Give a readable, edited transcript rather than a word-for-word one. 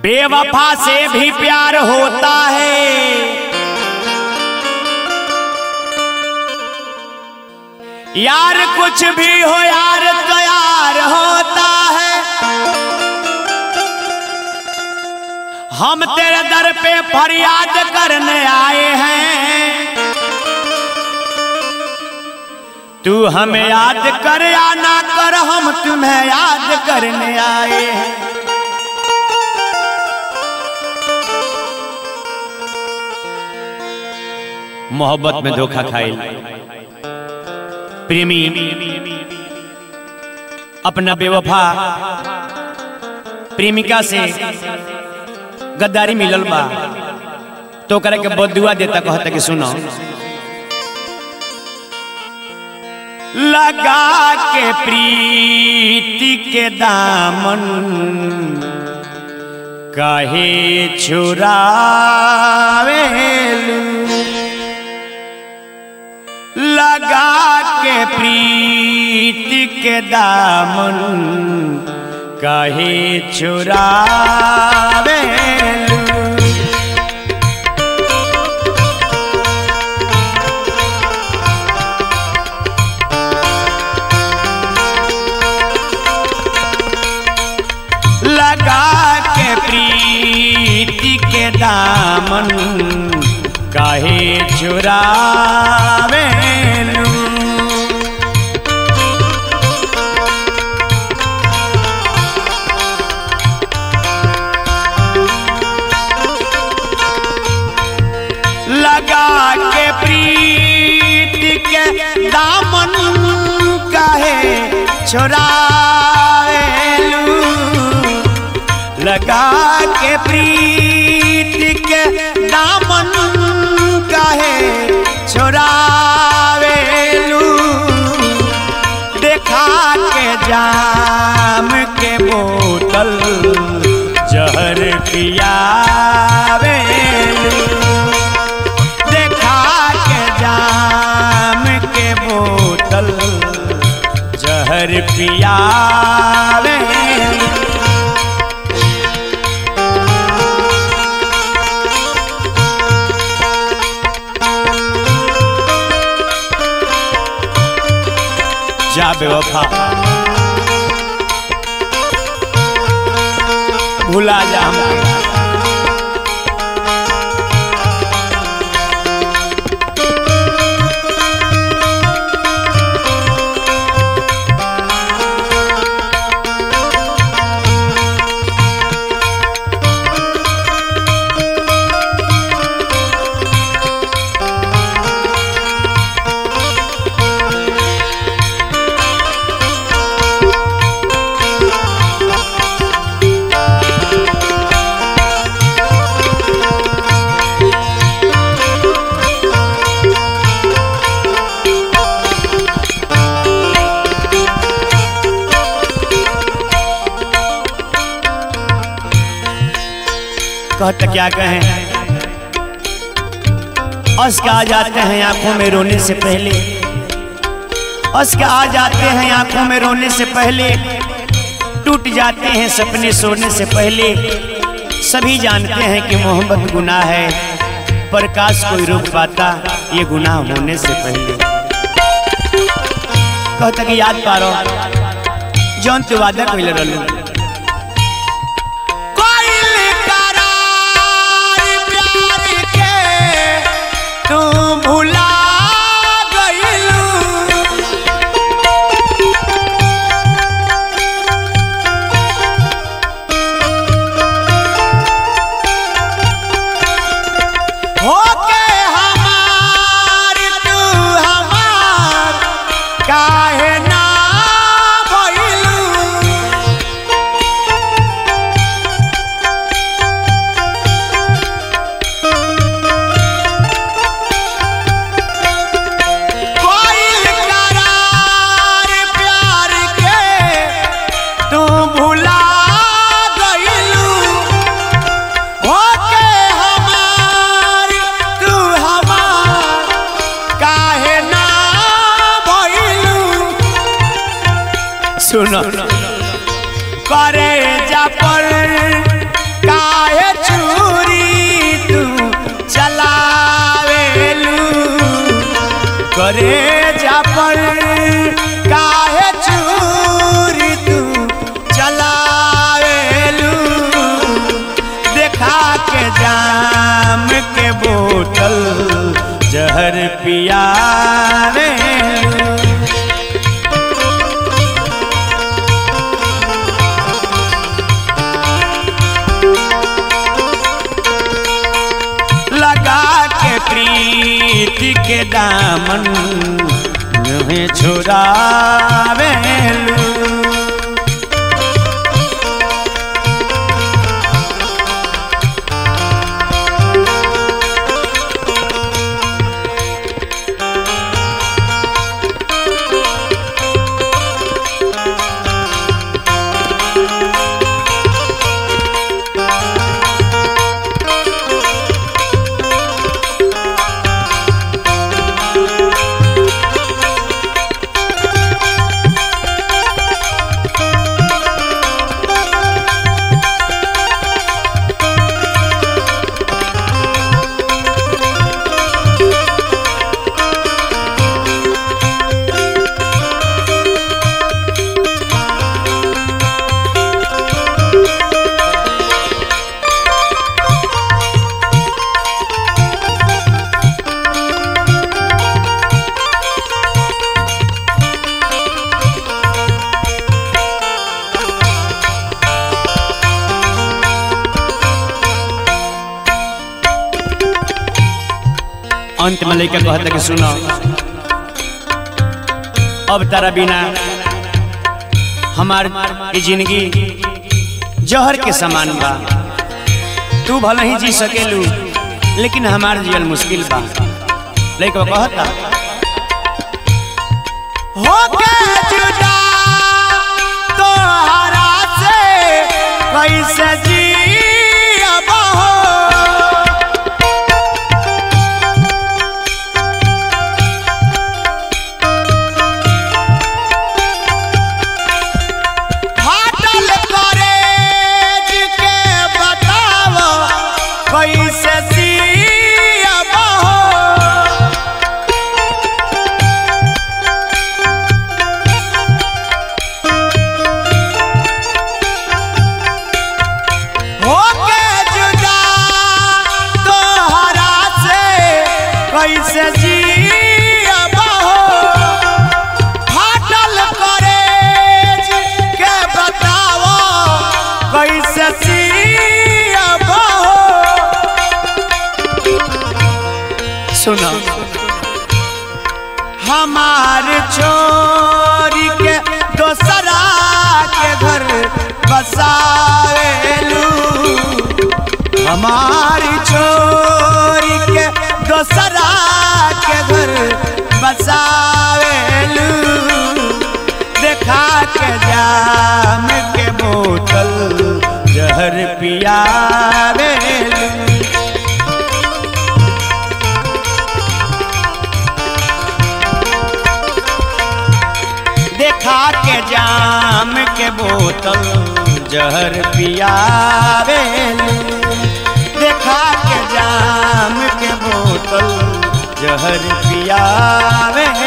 बेवफा से भी प्यार होता है, यार कुछ भी हो यार तो यार होता है। हम तेरे दर पे फरियाद करने आए हैं, तू हमें याद कर या ना कर, हम तुम्हें याद करने आए हैं। मोहब्बत में धोखा खाई प्रेमी अपना बेवफा प्रेमिका से गद्दारी मिलल बा तो करे के बदुआ देता, कहता कि सुनो लगा के प्रीति के दामन काहे छुरावेलू, लगा के प्रीति के दामन काहे छुरावेलू। लगा के प्रीति के दामन काहे छुरावेलू। लगा के प्रीति के दामन काहे छुरावेलू, लगा के प्रीति के दामन काहे छुरावेलू। देखा के जाम के बोतल जहर पियावेलू, देखा के जाम के बोतल जहर पियावेलू। जा बेवफा भुला जा हमको, कहता क्या कहें, अश्क आ जाते हैं आंखों में रोने से पहले, अश्क आ जाते हैं आंखों में रोने से पहले, टूट जाते हैं सपने सोने से पहले। सभी जानते हैं कि मोहब्बत गुनाह है, पर काश कोई रोक पाता ये गुनाह होने से पहले। कहता कि याद पारो जौन तू वादा कइले रहलू, तू भुला गइलू, होके हमार तू हमार काहे ना भइलू। सुनो करे जा पर का पियावे। लगा के प्रीति के दामन में छुड़ावे। अंत में लड़का कहता कि सुनो, अब तारा बिना हमार जिंदगी जहर के समान बा। तू भले ही जी सकेलू लेकिन हमार जीवन मुश्किल बा। लड़का कहता हो के जुदा तोहरा से कैसे जी सुना हमार छोरी के दोसरा के घर बसावेलू। हमार छोरी के दोसरा के घर बसावेलू। देखा के जाम के बोतल जहर पियावेलू। देखा के जाम के बोतल जहर पियावेलू। देखा के जाम के बोतल जहर पियावे।